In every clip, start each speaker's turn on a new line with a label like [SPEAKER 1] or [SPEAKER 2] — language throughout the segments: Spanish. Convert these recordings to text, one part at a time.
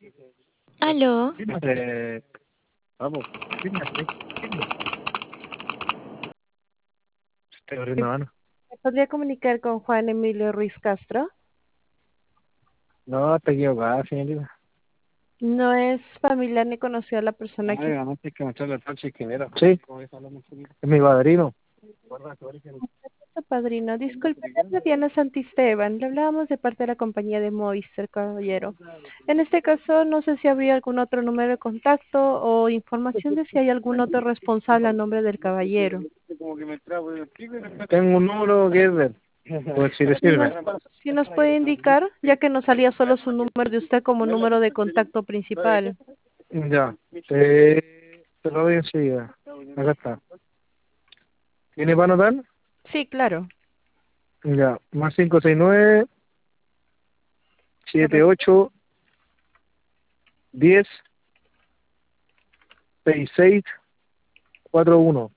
[SPEAKER 1] Aló,
[SPEAKER 2] Vamos, estoy abriendo la mano.
[SPEAKER 3] ¿Me podría comunicar con Juan Emilio Ruiz Castro?
[SPEAKER 2] No, te equivocas, señorita.
[SPEAKER 3] No es familiar ni conocido a la persona
[SPEAKER 2] Ay,
[SPEAKER 3] que...
[SPEAKER 2] ganaste que mostrarle el taxi que era. Sí, es mi padrino.
[SPEAKER 3] Su padrino. Disculpe, es Diana Santisteban. Le hablábamos de parte de la compañía de Moister, caballero. En este caso, no sé si habría algún otro número de contacto o información de si hay algún otro responsable a nombre del caballero.
[SPEAKER 2] Tengo un número que es de él. Pues si le sirve.
[SPEAKER 3] Si nos puede indicar, ya que nos salía solo su número de usted como número de contacto principal.
[SPEAKER 2] Ya, te lo doy enseguida. Acá está. ¿Tiene para anotar?
[SPEAKER 3] Sí, claro.
[SPEAKER 2] Ya, más 569
[SPEAKER 3] Correcto.
[SPEAKER 2] 78 10 66 41.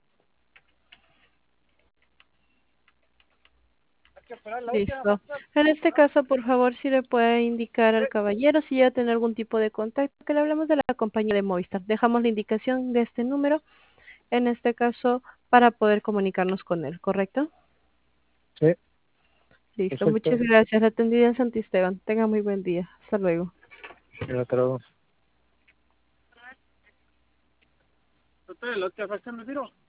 [SPEAKER 3] Listo. En este caso, por favor, si le puede indicar al caballero si ya tiene algún tipo de contacto, que le hablamos de la compañía de Movistar. Dejamos la indicación de este número, en este caso, para poder comunicarnos con él, ¿correcto?
[SPEAKER 2] Sí,
[SPEAKER 3] Listo.
[SPEAKER 2] perfecto.
[SPEAKER 3] Muchas gracias. La atendida en Santisteban. Tenga muy buen día. Hasta luego.
[SPEAKER 2] Ya te lo...